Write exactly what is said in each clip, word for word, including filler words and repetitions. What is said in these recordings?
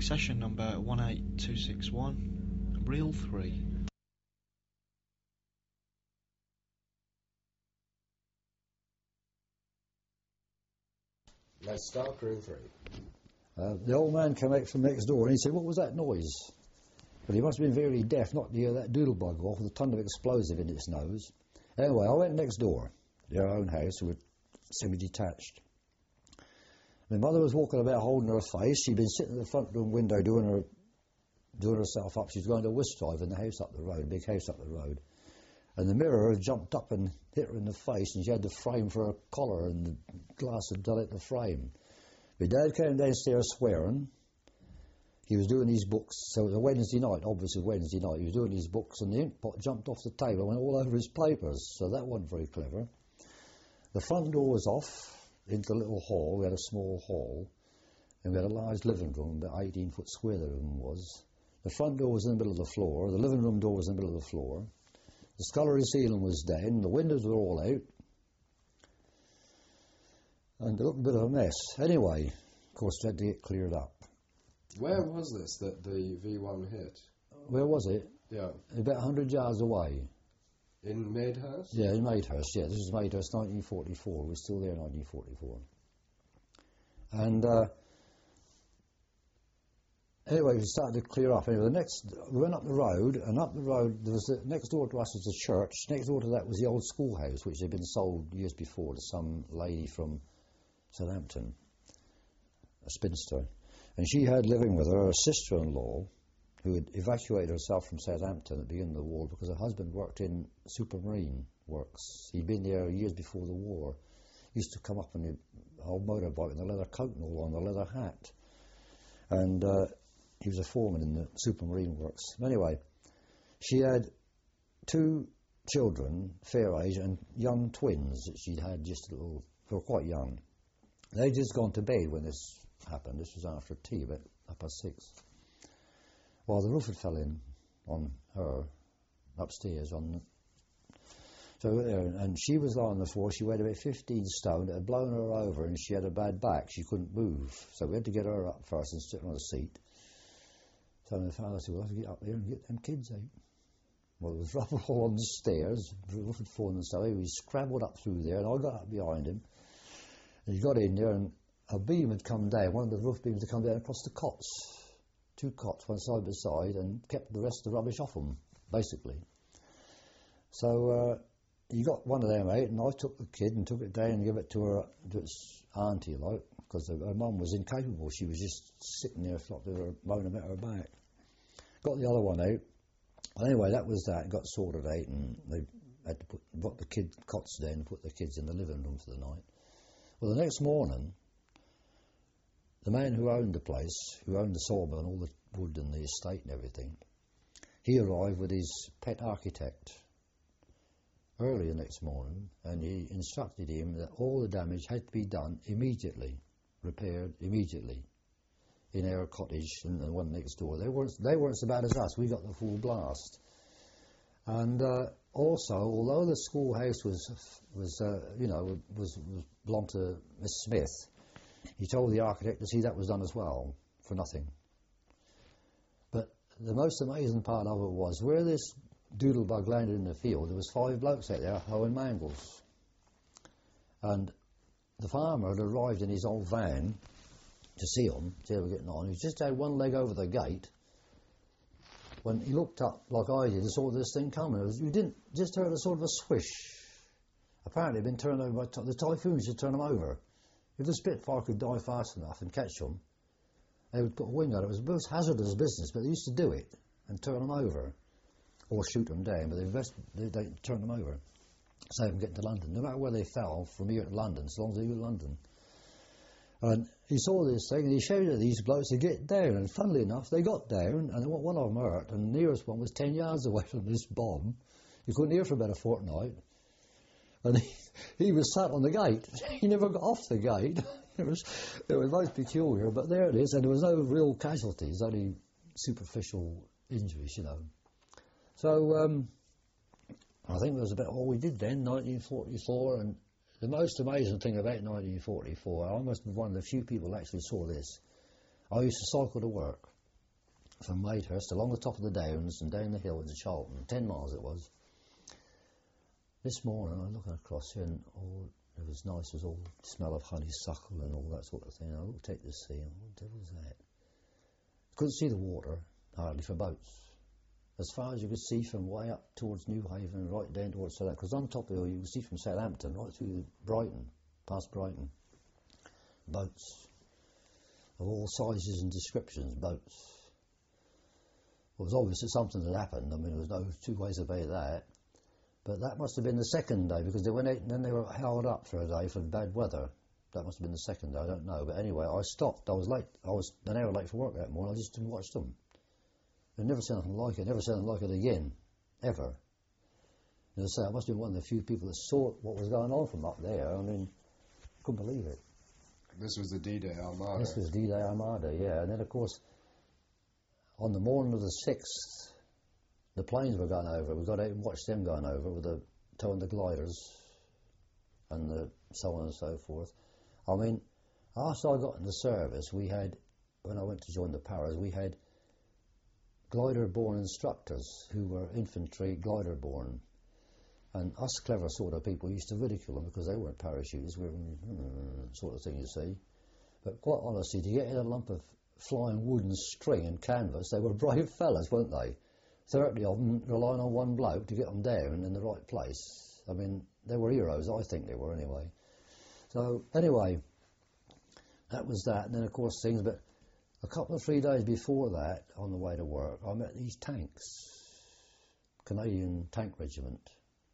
session number one eight two six one, reel three. Let's start reel three. Uh, the old man came out from next door and he said, "What was that noise?" But he must have been very deaf not to hear that doodlebug off with a ton of explosive in its nose. Anyway, I went next door, their own house, we were semi-detached. My mother was walking about holding her face. She'd been sitting at the front room window doing her, doing herself up. She was going to a whisk drive in the house up the road, a big house up the road. And the mirror had jumped up and hit her in the face, and she had the frame for her collar, and the glass had done it the frame. My dad came downstairs swearing. He was doing his books, so it was a Wednesday night, obviously Wednesday night. He was doing his books, and the ink pot jumped off the table and went all over his papers, so that wasn't very clever. The front door was off into the little hall. We had a small hall, and we had a large living room, about eighteen foot square the room was. The front door was in the middle of the floor, the living room door was in the middle of the floor. The scullery ceiling was down, the windows were all out, and it looked a bit of a mess. Anyway, of course, we had to get cleared up. Where was this that the V one hit? Where was it? Yeah. About one hundred yards away. In Madehurst? Yeah, in Madehurst, yeah. This was Madehurst, nineteen forty-four. We're still there in nineteen forty-four. And uh, anyway, we started to clear up. Anyway, the next, we went up the road, and up the road, there was the, next door to us was a church. Next door to that was the old schoolhouse, which had been sold years before to some lady from Southampton, a spinster. And she had living with her a sister-in-law who had evacuated herself from Southampton at the beginning of the war because her husband worked in Supermarine Works. He'd been there years before the war. He used to come up on the old motorbike with a leather coat and all on, a leather hat. And uh, he was a foreman in the Supermarine Works. Anyway, she had two children, fair age, and young twins that she'd had just a little, they were quite young. They'd just gone to bed when this happened. This was after tea, about half past six. Well, the roof had fell in on her upstairs. On the, so there, and she was lying on the floor. She weighed about fifteen stone. It had blown her over, and she had a bad back. She couldn't move, so we had to get her up first and sit her on a seat. So my father said, "We'll have to get up there and get them kids out." Well, there was rubble all on the stairs. The roof had fallen and so he scrambled up through there, and I got up behind him. And he got in there, and a beam had come down. One of the roof beams had come down across the cots. Two cots, one side by side, and kept the rest of the rubbish off them, basically. So uh, he got one of them out, and I took the kid and took it down and gave it to her, to its auntie, like, because her mum was incapable. She was just sitting there, flopped with her, moaning about her back. Got the other one out. Anyway, that was that. It got sorted out, and they had to put, put the kid cots down and put the kids in the living room for the night. Well, the next morning, the man who owned the place, who owned the sawmill and all the wood and the estate and everything, he arrived with his pet architect early the next morning, and he instructed him that all the damage had to be done immediately, repaired immediately, in our cottage and the one next door. They weren't, they weren't so bad as us. We got the full blast. And uh, also, although the schoolhouse was, was uh, you know, was, was belonged to Miss Smith, he told the architect to see that was done as well, for nothing. But the most amazing part of it was, where this doodlebug landed in the field, there was five blokes out there hoeing mangles. And the farmer had arrived in his old van to see them, see how they were getting on. He just had one leg over the gate. When he looked up, like I did, and saw this thing coming, it was, you didn't, just heard a sort of a swish. Apparently it had been turned over by, ty- the typhoons had turned them over. If the Spitfire could die fast enough and catch them, they would put a wing on it. It was, it was hazardous business, but they used to do it and turn them over, or shoot them down, but they, invest, they, they turned them over, save them getting to London. No matter where they fell, from here to London, as long as they were in London. And he saw this thing, and he shouted at these blokes to get down, and funnily enough, they got down, and one of them hurt, and the nearest one was ten yards away from this bomb. You couldn't hear for about a fortnight. And he, he was sat on the gate. He never got off the gate. It was, it was most peculiar, but there it is, and there was no real casualties, only superficial injuries, you know. So, um, I think that was about all we did then, nineteen forty-four, and the most amazing thing about nineteen forty-four, I must be one of the few people who actually saw this. I used to cycle to work. from Wadehurst along the top of the downs and down the hill into Charlton. Ten miles it was. This morning I looked across here and all it was nice. It was all smell of honeysuckle and all that sort of thing. I looked out to sea and what the devil's that? Couldn't see the water hardly for boats. As far as you could see from way up towards Newhaven, right down towards Southampton. Because on top of the hill you could see from Southampton right through Brighton, past Brighton. Boats of all sizes and descriptions. Boats. It was obvious that something had happened. I mean, there was no two ways about that. But that must have been the second day, because they went out and then they were held up for a day for bad weather. That must have been the second day, I don't know. But anyway, I stopped. I was late. I was an hour late for work that morning. I just didn't watch them. I've never seen anything like it. Never seen anything like it again. Ever. And as I say, I must have been one of the few people that saw what was going on from up there. I mean, couldn't believe it. This was the D-Day Armada. This was D-Day Armada, yeah. And then, of course, on the morning of the sixth, the planes were going over. We got out and watched them going over with the towing the gliders and the so on and so forth. I mean, after I got into service, we had, when I went to join the Paras, we had glider-born instructors who were infantry glider-born. And us clever sort of people used to ridicule them because they weren't parachutists, we were mm, sort of thing, you see. But quite honestly, to get in a lump of flying wood and string and canvas, they were brave fellas, weren't they? thirty of them relying on one bloke to get them down in the right place. I mean, they were heroes, I think they were anyway. So, anyway, that was that. And then, of course, things, but a couple of three days before that, on the way to work, I met these tanks, Canadian Tank Regiment.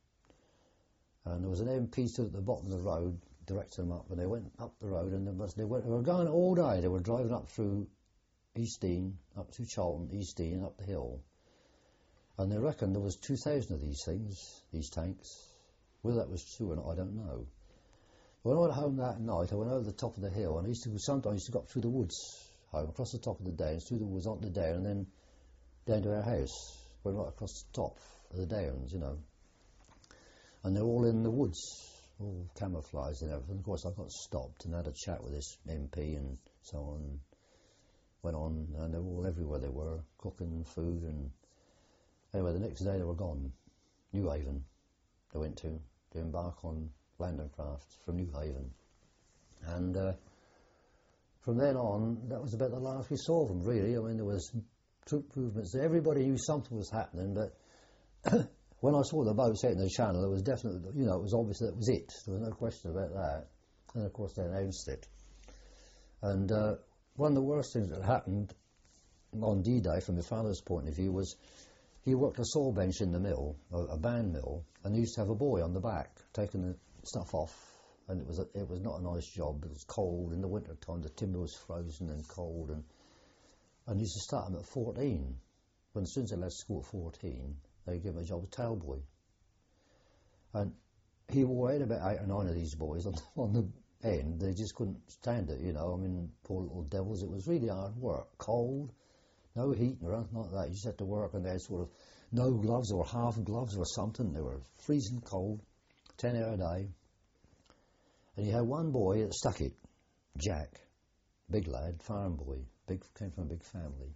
And there was an M P stood at the bottom of the road, directing them up, and they went up the road, and they, was, they, went, they were going all day. They were driving up through East Dean, up through Charlton, East Dean, up the hill. And they reckoned there was two thousand of these things, these tanks. Whether that was true or not, I don't know. When I went home that night, I went over the top of the hill, and I used to, sometimes I used to go up through the woods home, across the top of the downs, through the woods, onto the down, and then down to our house. Went right across the top of the downs, you know. And they're all in the woods, all camouflaged and everything. Of course, I got stopped and had a chat with this M P and so on. And went on, and they were all everywhere they were, cooking food and... Anyway, the next day they were gone. Newhaven, they went to, to embark on landing craft from Newhaven. And uh, from then on, that was about the last we saw of them, really. I mean, there was troop movements. Everybody knew something was happening, but when I saw the boats out in the channel, there was definitely, you know, it was obvious that was it. There was no question about that. And, of course, they announced it. And uh, one of the worst things that happened on D-Day, from my father's point of view, was he worked a saw bench in the mill, a, a band mill, and he used to have a boy on the back taking the stuff off, and it was a, it was not a nice job. It was cold in the winter time. The timber was frozen and cold, and and he used to start him at fourteen. When as soon as they left school at fourteen, they gave him a job as tail boy, and he wore out about eight or nine of these boys on, on the end. They just couldn't stand it, you know. I mean, poor little devils. It was really hard work, cold. No heat or anything like that. You just had to work, and they had sort of no gloves or half gloves or something. They were freezing cold, ten hour a day. And you had one boy that stuck it, Jack, big lad, farm boy, big came from a big family.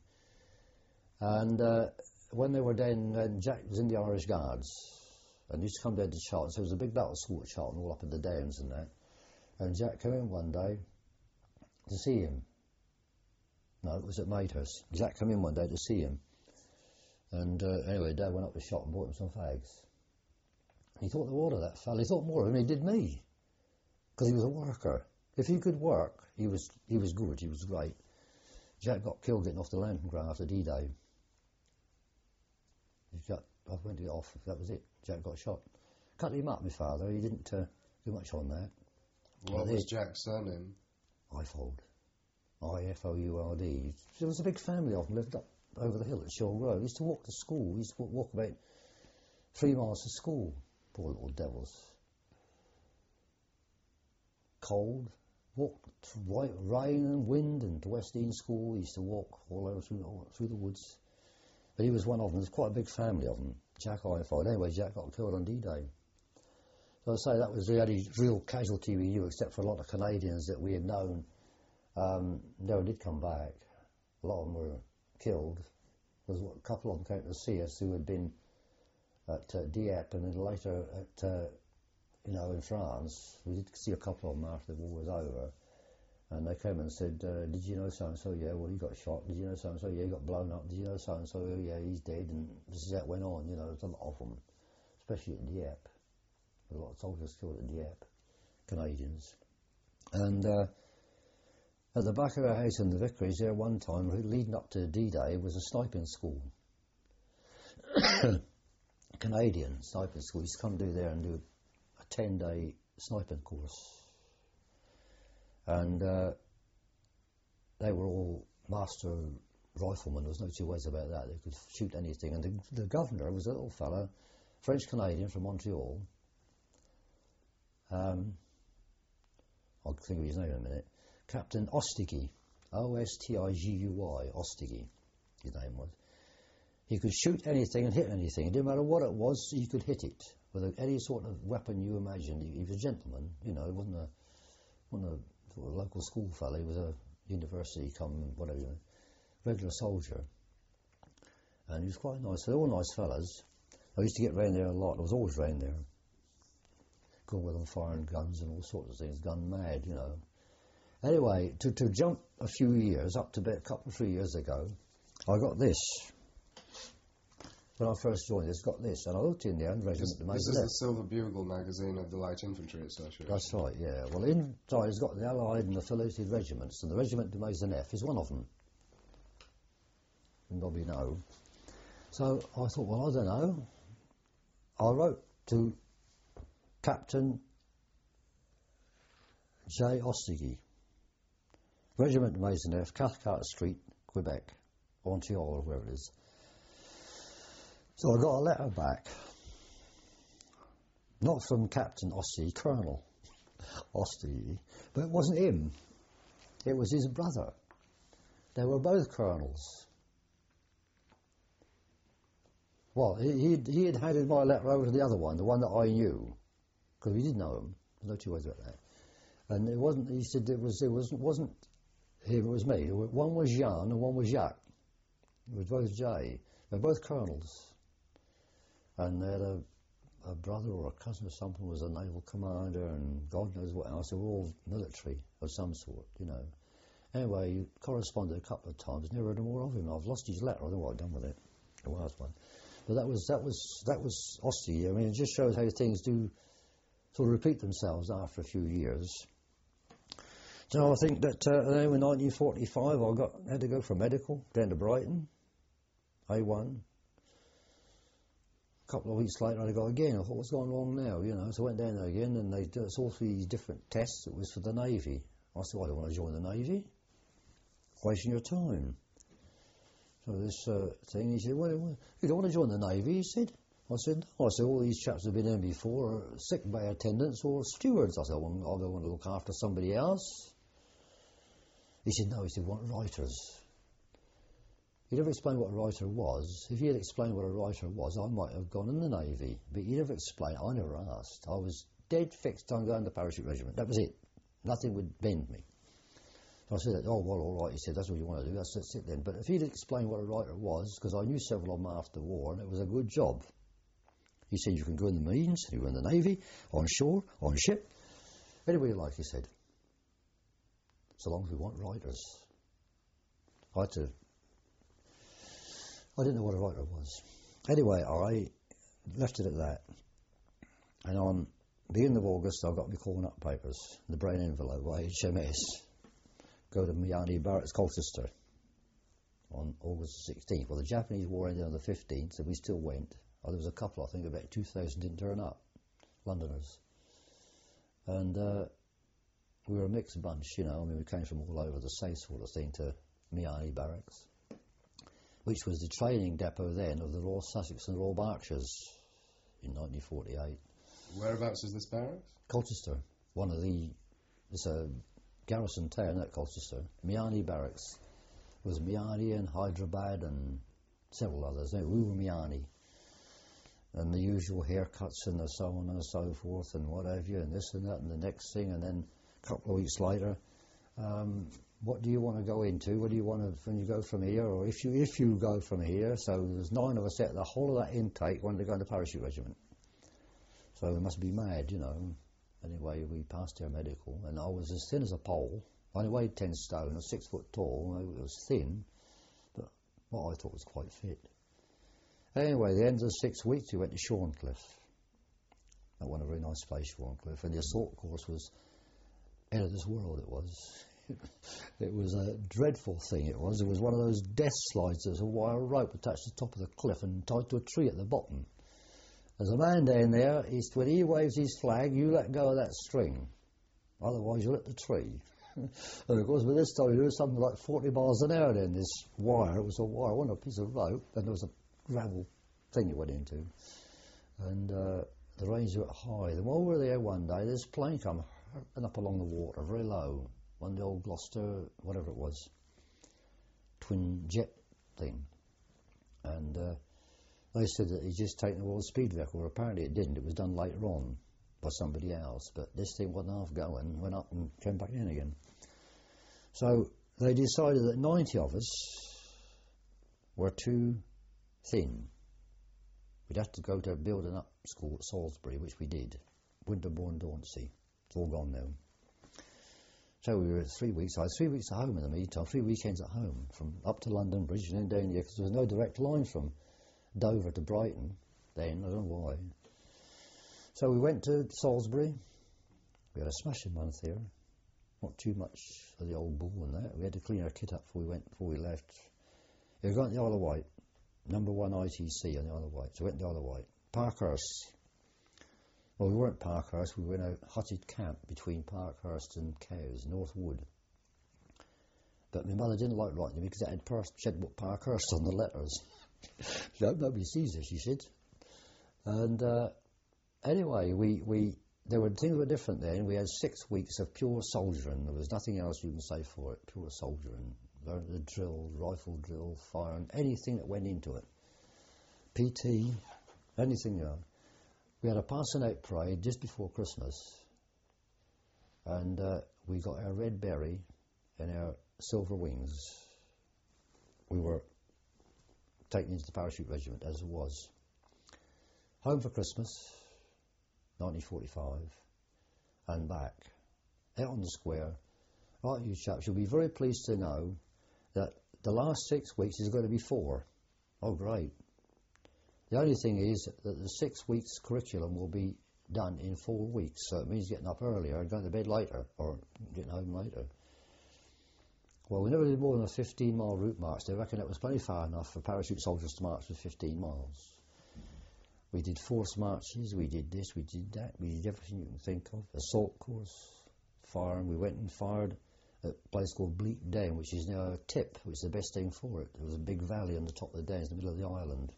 And uh, when they were down, uh, Jack was in the Irish Guards, and used to come down to Charlton. So there was a big battle school at Charlton, all up in the downs and that. And Jack came in one day to see him. No, it was at Wadehurst. Jack came in one day to see him. And uh, anyway, Dad went up to the shop and bought him some fags. He thought the world of that fella. He thought more of him than he did me. Because he was a worker. If he could work, he was he was good, he was great. Jack got killed getting off the landing craft after D-Day. He got, I went to get off, that was it. Jack got shot. Cut him up, my father. He didn't uh, do much on that. What was Jack's surname? Ifold. I F O U R D. There was a big family of them lived up over the hill at Shaw Road. He used to walk to school. He used to walk about three miles to school. Poor little devils. Cold. Walked right, rain and wind, and to West Dean School. He used to walk all over through, all, through the woods. But he was one of them. There's quite a big family of them. Jack Ifold. Anyway, Jack got killed on D-Day. So I say that was the only real casualty we knew, except for a lot of Canadians that we had known. Um, never did come back. A lot of them were killed, because a couple of them came to see us who had been at uh, Dieppe and then later at, uh, you know, in France. We did see a couple of them after the war was over. And they came and said, uh, did you know so-and-so? Yeah, well, he got shot. Did you know so-and-so? Yeah, he got blown up. Did you know so-and-so? Oh, yeah, he's dead. And this is how it went on, you know, there's a lot of them, especially at Dieppe. There were a lot of soldiers killed at Dieppe, Canadians. And uh, at the back of our house in the vicarage there one time, leading up to D-Day, was a sniping school. Canadian sniping school. We used to come do there and do a ten-day sniping course. And uh, they were all master riflemen. There was no two ways about that. They could shoot anything. And the, the governor was a little fella, French-Canadian from Montreal. Um, I'll think of his name in a minute. Captain Ostigi, O S T I G U Y, Ostigi, his name was. He could shoot anything and hit anything. It didn't matter what it was, he could hit it with any sort of weapon you imagined. He, he was a gentleman, you know, he wasn't a, wasn't a sort of local school fellow, he was a university come, whatever, regular soldier. And he was quite nice. They're all nice fellas. I used to get round there a lot. I was always round there. Going with them firing guns and all sorts of things, gun mad, you know. Anyway, to, to jump a few years, up to about a couple of three years ago, I got this. When I first joined this, got this, and I looked in there and read This, it. this is the Silver Bugle magazine of the Light Infantry Association. That's right, yeah. Well, inside it's got the Allied and affiliated regiments, and the Regiment de Maisonneuve is one of them. You probably know. So I thought, well, I don't know. I wrote to Captain J. Ostigi, Regiment de Maisonneuve, Cathcart Street, Quebec, Montreal, or wherever it is. So I got a letter back, not from Captain Ostigi, Colonel Ostigi, but it wasn't him. It was his brother. They were both colonels. Well, he he had handed my letter over to the other one, the one that I knew, because we did know him. There's no two ways about that. And it wasn't. He said it was. It wasn't. Wasn't him. It was me. One was Jean and one was Jacques. It was both J. They're both colonels. And they had a, a brother or a cousin or something was a naval commander, and God knows what else. They were all military of some sort, you know. Anyway, you corresponded a couple of times. Never heard more of him. I've lost his letter. I don't know what I've done with it. The last one. But that was that was that was Ostigi. I mean, it just shows how things do sort of repeat themselves after a few years. So I think that uh, then in nineteen forty-five, I got had to go for medical down to Brighton, A one. A couple of weeks later, I got again. I thought, what's going wrong now? You know, so I went down there again, and they did all these different tests. It was for the Navy. I said, well, I don't want to join the Navy. Wasting your time. So this uh, thing, he said, well, well, you don't want to join the Navy, he said. I said, no. I said, all these chaps have been in before are sick bay attendants or stewards. I said, well, I don't want to look after somebody else. He said, no, he said, we want writers. He never explained what a writer was. If he had explained what a writer was, I might have gone in the Navy. But he never explained. I never asked. I was dead fixed on going to the parachute regiment. That was it. Nothing would bend me. So I said, oh, well, all right. He said, that's what you want to do. That's, that's it then. But if he'd explained what a writer was, because I knew several of them after the war, and it was a good job. He said, you can go in the Marines, you go in the Navy, on shore, on ship, anywhere you like, he said. So long as we want writers. I had to... I didn't know what a writer was. Anyway, I left it at that. And on the beginning of August, I got my calling up papers, the brown envelope, H M S. Go to Miani Barracks, Colchester, on August sixteenth. Well, the Japanese war ended on the fifteenth, so we still went. Oh, there was a couple, I think about two thousand didn't turn up, Londoners. And uh, we were a mixed bunch, you know. I mean, we came from all over the south sort of thing to Miani Barracks, which was the training depot then of the Royal Sussex and Royal Berkshires in nineteen forty-eight. Whereabouts is this barracks? Colchester, one of the, it's a garrison town at Colchester. Miani Barracks. It was Miani and Hyderabad and several others. We were Miani. And the usual haircuts and the so on and so forth and what have you, and this and that and the next thing, and then a couple of weeks later, um, what do you want to go into? What do you want to, when you go from here? Or if you if you go from here, so there's nine of us at the whole of that intake wanted to go into parachute regiment. So we must be mad, you know. Anyway, we passed our medical, and I was as thin as a pole. I only weighed ten stone, I was six foot tall. I was thin, but what I thought was quite fit. Anyway, the end of the six weeks, we went to Shorncliffe. That was a very nice place, Shorncliffe, and the assault course was out of this world. It was. It was a dreadful thing. It was. It was one of those death slides. There's a wire rope attached to the top of the cliff and tied to a tree at the bottom. There's a man down there. He's, when he waves his flag, you let go of that string. Otherwise, you'll hit the tree. And of course, by this time, it was something like forty miles an hour then. This wire. It was a wire, wasn't a piece of rope, and there was a gravel thing it went into. And uh, the range were high. Then while we were there one day, this plane come hurtling up along the water, very low. One of the old Gloucester, whatever it was, twin jet thing. And uh, they said that he'd just taken the world speed record. Well, apparently it didn't. It was done later on by somebody else. But this thing wasn't half going, went up and came back in again. So they decided that ninety of us were too thin. We'd have to go to a building up school at Salisbury, which we did. Winterbourne Dauncey. It's all gone now. So we were three weeks. I had three weeks at home in the meantime, three weekends at home, from up to London Bridge and then down here, because there was no direct line from Dover to Brighton then, I don't know why. So we went to Salisbury. We had a smashing month here. Not too much of the old bull and that. We had to clean our kit up before we went, before we left. We were going to the Isle of Wight, number one I T C on the Isle of Wight. So we went to the Isle of Wight. Parkhurst. Well, we weren't Parkhurst, we were in a hutted camp between Parkhurst and Cowes, North Wood. But my mother didn't like writing to me because it had per- she had Parkhurst on the letters. No, nobody sees it, she said. And uh, anyway, we, we there were things were different then. We had six weeks of pure soldiering. There was nothing else you can say for it, pure soldiering. Learned the drill, rifle drill, firing, anything that went into it. P T, anything, you know. We had a passing out parade just before Christmas, and uh, we got our red berry and our silver wings. We were taken into the parachute regiment as it was. Home for Christmas, nineteen forty-five, and back, out on the square. Right, you chaps, you'll be very pleased to know that the last six weeks is going to be four. Oh, great. The only thing is that the six weeks curriculum will be done in four weeks, so it means getting up earlier and going to bed later, or getting home later. Well, we never did more than a fifteen mile route march. They reckon it was plenty far enough for parachute soldiers to march for fifteen miles. We did force marches, we did this, we did that, we did everything you can think of. Assault course, firing. We went and fired at a place called Bleak Down, which is now a tip, which is the best thing for it. There was a big valley on the top of the downs in the middle of the island.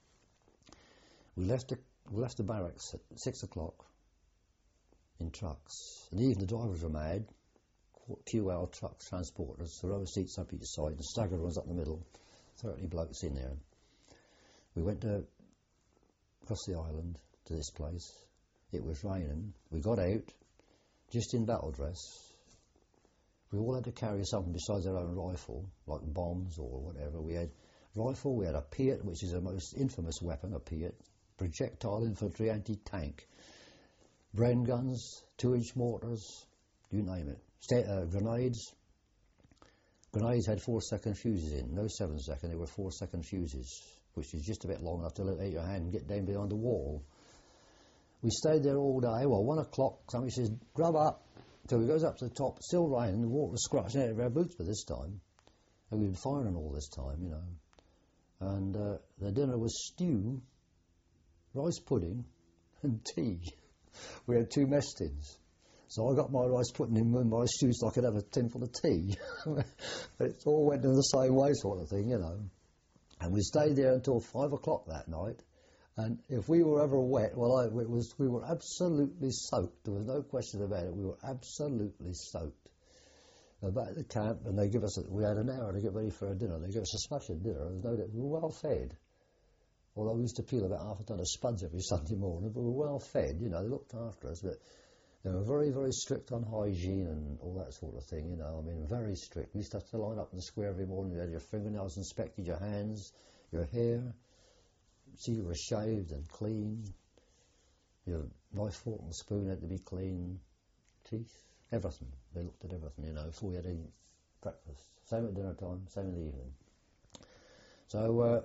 We left the, we left the barracks at six o'clock in trucks. And even the drivers were mad. Q L trucks, transporters, the row of seats up each side, and staggered ones up the middle. thirty blokes in there. We went to, across the island to this place. It was raining. We got out, just in battle dress. We all had to carry something besides our own rifle, like bombs or whatever. We had rifle, we had a Piat, which is the most infamous weapon, a Piat. Projectile infantry anti-tank, Bren guns, two-inch mortars, you name it. Sta- uh, grenades. Grenades had four-second fuses in, no seven-second. They were four-second fuses, which is just a bit long enough to let out your hand and get down behind the wall. We stayed there all day. Well, one o'clock, somebody says, "Grub up." So he goes up to the top, still raining. The water was scratching out of our boots by this time, and we'd been firing all this time, you know. And uh, the dinner was stew, rice pudding and tea. We had two mess tins. So I got my rice pudding in and my stew so I could have a tin full of tea. It all went in the same way sort of thing, you know. And we stayed there until five o'clock that night. And if we were ever wet, well, I, it was, we were absolutely soaked. There was no question about it. We were absolutely soaked. Back at the camp, and they give us, a, we had an hour to get ready for our dinner. They gave us a smashing dinner. There was no doubt. We were well fed. Although we used to peel about half a ton of spuds every Sunday morning, but we were well fed, you know, they looked after us. But They were very, very strict on hygiene and all that sort of thing, you know. I mean, very strict. You used to have to line up in the square every morning. You had your fingernails inspected, your hands, your hair. See you were shaved and clean. Your knife, fork and spoon had to be clean. Teeth, everything. They looked at everything, you know, before you had to eat breakfast. Same at dinner time, same in the evening. So uh,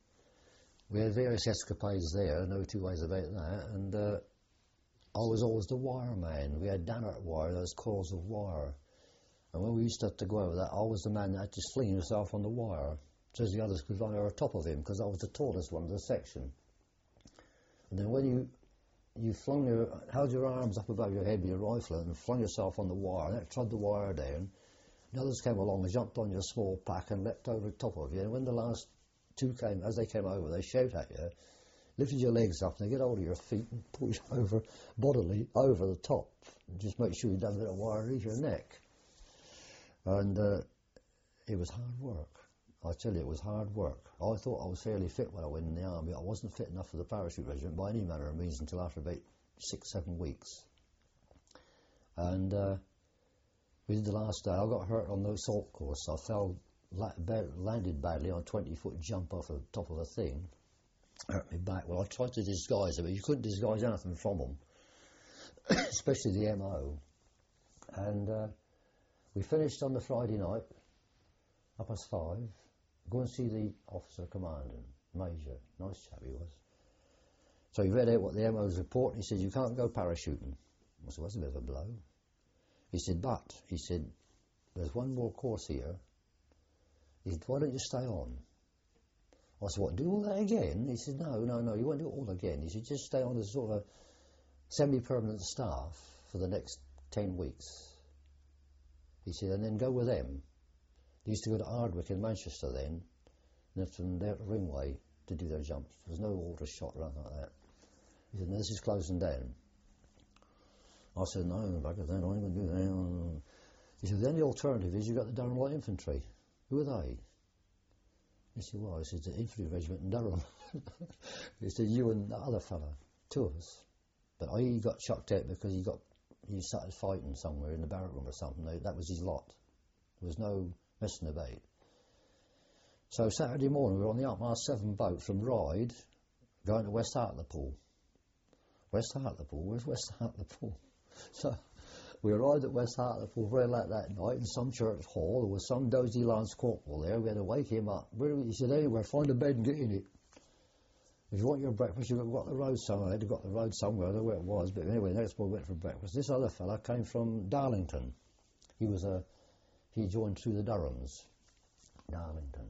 we had various escapades there, no two ways about that, and uh, I was always the wire man. We had Dannert wire, those coils of wire. And when we used to have to go over that, I was the man that had to sling himself on the wire, so as the others could run over top of him, because I was the tallest one of the section. And then when you you flung your, held your arms up above your head with your rifle and flung yourself on the wire, and that trod the wire down, the others came along and jumped on your small pack and leapt over the top of you. And when the last two came, as they came over, they shout at you, lifted your legs up, and they get hold of your feet and pull you over bodily over the top. And just make sure you don't get a wire reach your neck. And uh, it was hard work. I tell you, it was hard work. I thought I was fairly fit when I went in the army. I wasn't fit enough for the parachute regiment by any manner of means until after about six, seven weeks. And uh, we did the last day. I got hurt on the assault course. I fell, la- ba- landed badly on a twenty-foot jump off the top of a thing. Hurt me back. Well, I tried to disguise it, but you couldn't disguise anything from them, especially the M O. And uh, we finished on the Friday night, up past five, go and see the officer commanding, Major, nice chap he was. So he read out what the M O's report, and he said, you can't go parachuting. I said, well, that's a bit of a blow. He said, but, he said, there's one more course here. He said, why don't you stay on? I said, what, do all that again? He said, no, no, no, you won't do it all again. He said, just stay on as sort of a semi-permanent staff for the next ten weeks. He said, and then go with them. They used to go to Ardwick in Manchester then, and left them there at Ringway to do their jumps. There was no order shot or anything like that. He said, no, this is closing down. I said, no, back then I ain't going to do that. He said, the only alternative is you've got the Durham Light Infantry. Who are they? He said, well, he said, the infantry regiment in Durham. He said, you and that other fella, two of us. But I got chucked out because he got, he started fighting somewhere in the barrack room or something. That was his lot. There was no messing about. So Saturday morning we were on the half past seven boat from Ryde going to West Hartlepool. West Hartlepool? Where's West Hartlepool? So we arrived at West Hartlepool very late that night in some church hall. There was some dozy Lance Corporal there. We had to wake him up. He said, anywhere, find a bed and get in it. If you want your breakfast, you've got the road somewhere. I had to got the road somewhere. I don't know where it was. But anyway, next morning we went for breakfast. This other fella came from Darlington. He was a, he joined through the Durhams. Darlington.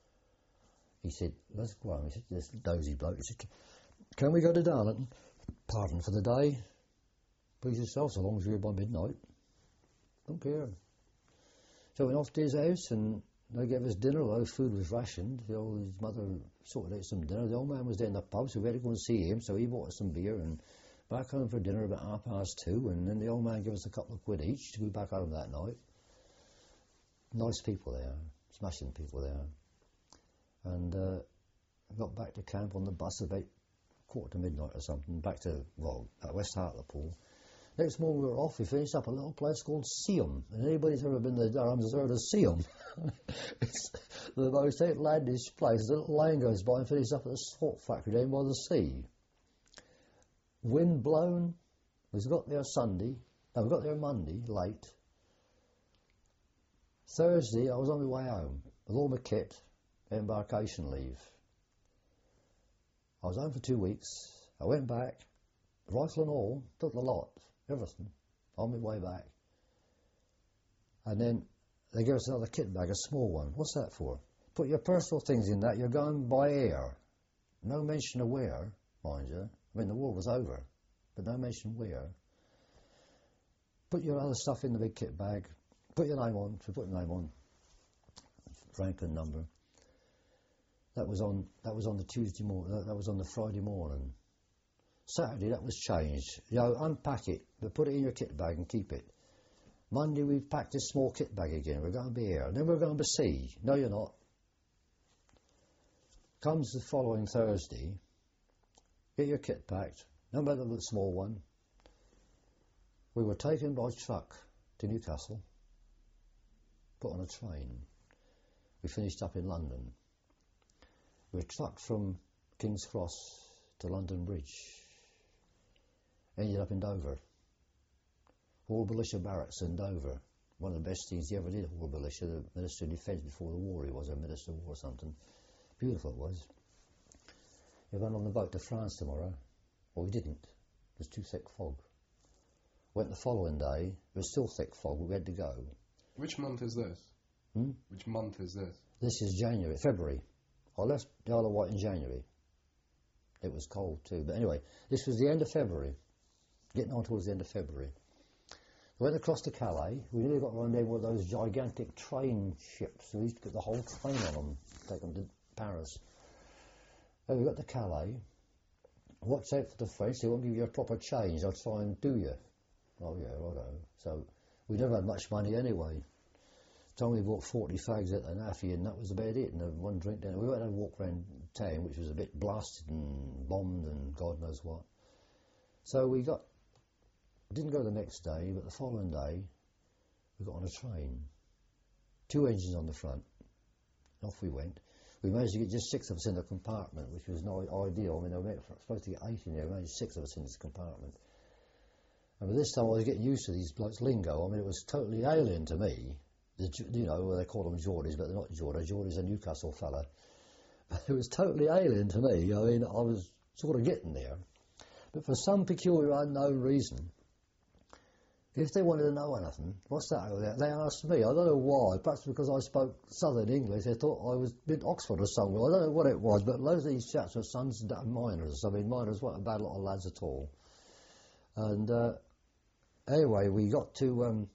He said, let's go on. He said, this dozy bloke. He said, can we go to Darlington? Pardon for the day. Please yourself, so long as you're here by midnight. Don't care. So we went off to his house and they gave us dinner, although food was rationed. You know, his mother sorted out some dinner. The old man was there in the pub, so we had to go and see him. So he bought us some beer and back home for dinner about half past two. And then the old man gave us a couple of quid each to go back home that night. Nice people there, smashing people there. And uh, got back to camp on the bus about quarter to midnight or something, back to, well, at West Hartlepool. Next morning we were off, we finished up a little place called Seaham. And anybody who's ever been to the Durhams has heard of Seaham. It's the most outlandish place. A little lane goes by and finished up at the salt factory down by the sea. Wind blown. We got there Sunday. No, we got there Monday, late. Thursday, I was on my way home with all my kit, embarkation leave. I was home for two weeks. I went back, rifle and all, took the lot, everything, on my way back. And then they gave us another kit bag, a small one. What's that for? Put your personal things in that. You're going by air. No mention of where, mind you. I mean, the war was over, but no mention where. Put your other stuff in the big kit bag. Put your name on. So put your name on. Rank and number. That was on. That was on the Tuesday morning. That, that was on the Friday morning. Saturday that was changed. You know, unpack it, but put it in your kit bag and keep it. Monday we packed a small kit bag again. We're going to be here. And then we're going to sea. No, you're not. Comes the following Thursday. Get your kit packed. No matter the small one. We were taken by truck to Newcastle, put on a train. We finished up in London. We were trucked from King's Cross to London Bridge. Ended up in Dover. Hall Militia Barracks in Dover. One of the best things he ever did, Hall Militia, the Minister of Defence before the war. He was a Minister of War or something. Beautiful it was. We went on the boat to France tomorrow. Well, we didn't. It was too thick fog. Went the following day. It was still thick fog. We had to go. Which month is this? Hmm? Which month is this? This is January, February. I left the Isle of Wight in January. It was cold too. But anyway, this was the end of February. Getting on towards the end of February. We went across to Calais. We nearly got around there with those gigantic train ships. We used to get the whole train on them, take them to Paris. And we got to Calais. Watch out for the French. They won't give you a proper change. They'll try and do you. Oh yeah, righto. So we never had much money anyway. So we bought forty fags at an Affy, and that was about it. And one drink down. We went and walk around town, which was a bit blasted and bombed and God knows what. So we got. Didn't go the next day, but the following day we got on a train. Two engines on the front. And off we went. We managed to get just six of us in the compartment, which was not ideal. I mean, they were supposed to get eight in there. We managed six of us in this compartment. And by this time I was getting used to these blokes' lingo. I mean, it was totally alien to me. The, you know, they call them Geordies, but they're not Geordies. Geordie's a Newcastle fella. But it was totally alien to me. I mean, I was sort of getting there. But for some peculiar unknown reason, if they wanted to know anything, what's that? They asked me. I don't know why. Perhaps because I spoke Southern English. They thought I was in Oxford or somewhere. I don't know what it was, but loads of these chaps were sons of miners. I mean, miners weren't a bad lot of lads at all. And uh, anyway, we got to... Um,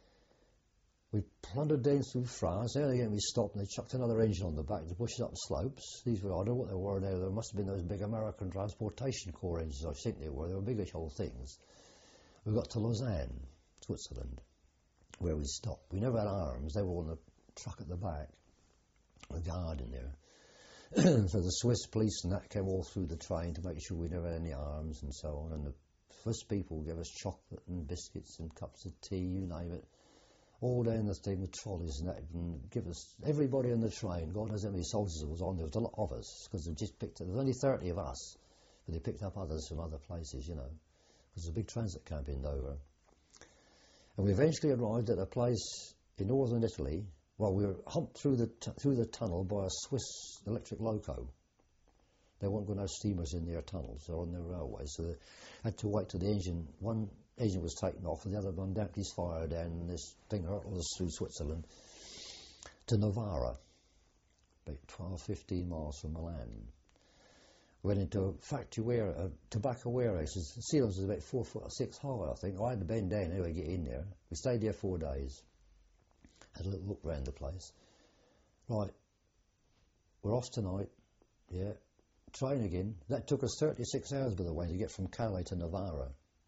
we plundered down through France. There again we stopped and they chucked another engine on the back to push it up the slopes. These were, I don't know what they were now. There must have been those big American Transportation Corps engines, I think they were. They were biggish old things. We got to Lausanne, Switzerland, where we stopped. We never had arms. They were on the truck at the back, a guard in there. So the Swiss police and that came all through the train to make sure we never had any arms and so on. And the Swiss people gave us chocolate and biscuits and cups of tea, you name it, all down the thing with trolleys and that, and give us, everybody on the train, God knows how many soldiers there was on, there was a lot of us, because they just picked up, there was only thirty of us, but they picked up others from other places, you know. There's a big transit camp in Dover. And we eventually arrived at a place in northern Italy. Well, we were humped through the t- through the tunnel by a Swiss electric loco. They weren't going to have steamers in their tunnels or on their railways, so they had to wait till the engine, one engine was taken off and the other one damped his fire down, and this thing hurtled us through Switzerland to Novara, about twelve, fifteen miles from Milan. Went into a factory ware, a tobacco warehouse. The ceilings was about four foot six high, I think. I had to bend down anyway to get in there. We stayed there four days. Had a little look round the place. Right, we're off tonight. Yeah, train again. That took us thirty-six hours, by the way, to get from Calais to Novara.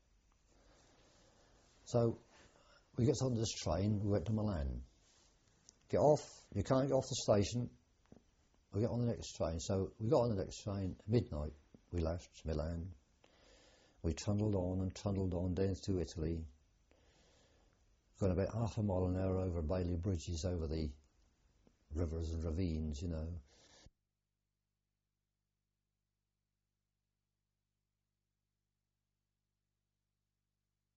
So we get on this train. We went to Milan. Get off. You can't get off the station. We get on the next train. So we got on the next train at midnight. We left Milan. We trundled on and trundled on down through Italy. Got about half a mile an hour over Bailey bridges, over the rivers and ravines, you know.